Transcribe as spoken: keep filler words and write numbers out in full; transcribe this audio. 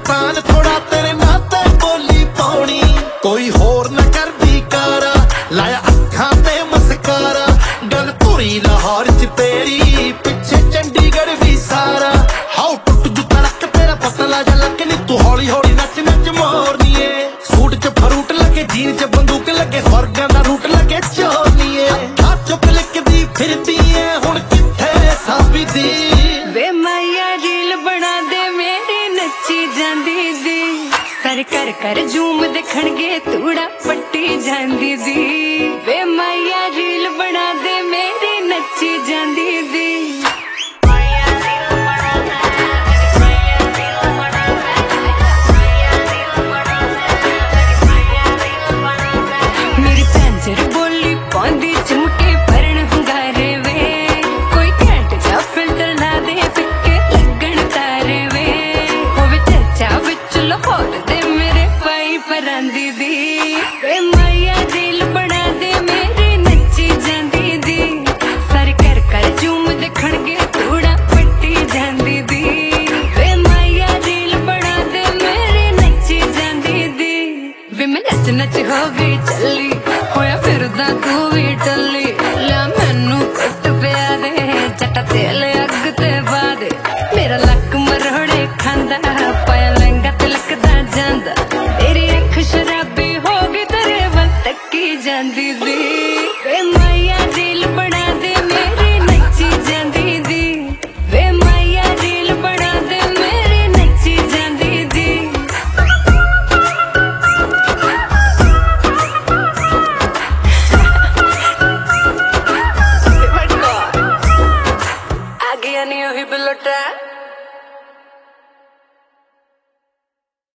तान थोड़ा तेरे नाते बोली पाउनी कोई होर न करदी कारा लाया अखां ते मस्कारा गल तुरी लाहौर च तेरी पिछे चंडीगढ़ भी सारा हाउ टुट जू तड़क तेरा पतला जा लक नी तू हौली हौली नच नच मोरनीए सूट च फरूट लगे जीन च बंदूक लगे स्वर्गां दा रूट लगे चोरनीए हत्थां चुक लिखदी फिरदी ऐ हुण किथे साबिदी वे माया रील बना दे मेरी नच्ची जांदी दी सर कर कर झूम देखणगे तूड़ा पट्टी जांदी दी वे माया रील बना दे मेरी नच्ची जांदी दी मेरी झांझर बोली पौंदी चुमके भरण hungaरे वे कोई घंट जा फिल्टर ना दे फिक्के लगन तारे वे होवे चर्चा विच लाहौर दे मेरे पाई परांदी दी वे माया दिल बना दे मेरी नच्ची जांदी दी सर कर कर झूम देखणगे तूड़ा पट्टी जांदी दी वे माया दिल बना दे मेरी नच्ची जांदी दी वे मैं नच नच हो गई चली होया फिरदा तू भी टली ला मैनू कुट पिया दे जट्टा तेल अग ते पा दे मेरा लक मरोड़े खांदा पाया लहंगा तिलकदा जांदा तेरी अख शराब